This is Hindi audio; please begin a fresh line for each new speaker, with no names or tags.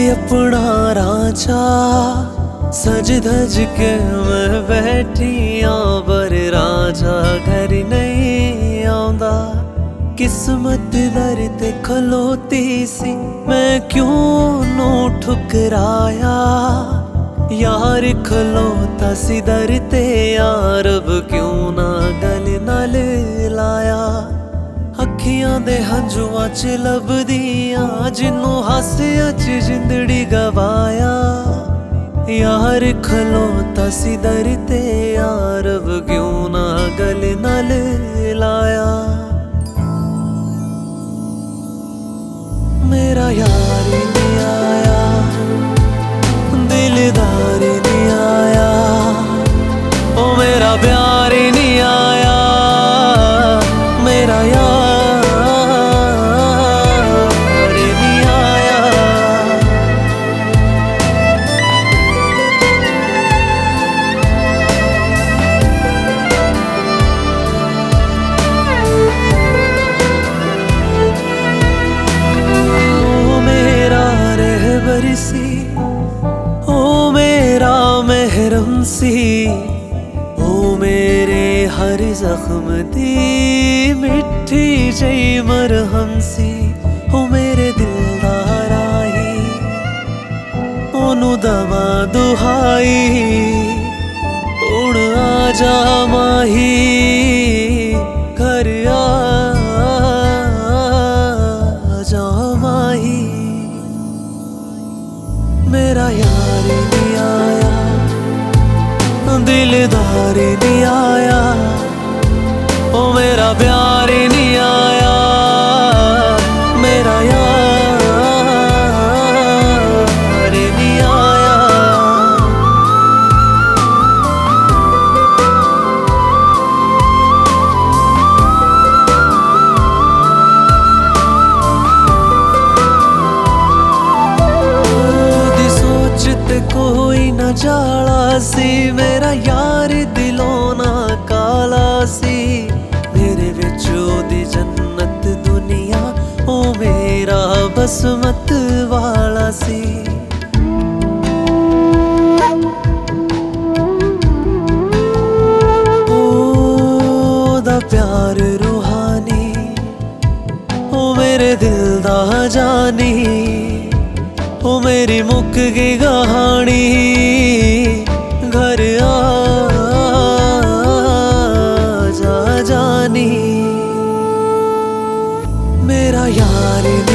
अपना रांचा सज धज के मैं बैठी पर राजा घर नहीं आंदा। किस्मत दर ते खलोती सी मैं क्यों नू ठुकराया। यार खलोता सी दर ते यार अब क्यों ना गल नाल लाया। अखियां दे हंजुआं च लभदियां जिन्नू हासिया च जिंदड़ी गवाया। यार खलोता सी दर ते यार अब क्यों ना गल नाल लाया। मेरा यार नहीं आया, दिलदार नहीं आया, ओ मेरा प्यार नहीं आया। मेरा यार नहीं आया। ओ मेरा रहबर सी, ओ मेरा महरम सी, ओ मेरे हर जख्म दी मिठी जई मरहम सी। ओ मेरे दिलदार आई ओनू दवा दुहाई, उड़ आ जा माही घर आ जा माही। मेरा यार नहीं आया, दिलदार नहीं आया, ओ मेरा प्यार नहीं आया। मेरा यार नहीं आया। दी सोचते कोई न जाला सी, मेरा यार दिलों ना काला सी। मेरे विच ओदी जन्नत दुनिया ओ मेरा बसमत वाला सी। ओदा प्यार रूहानी ओ मेरे दिल दा जानी। ओ मेरी मुक गई कहानी घर आ जा जानी। मेरा यार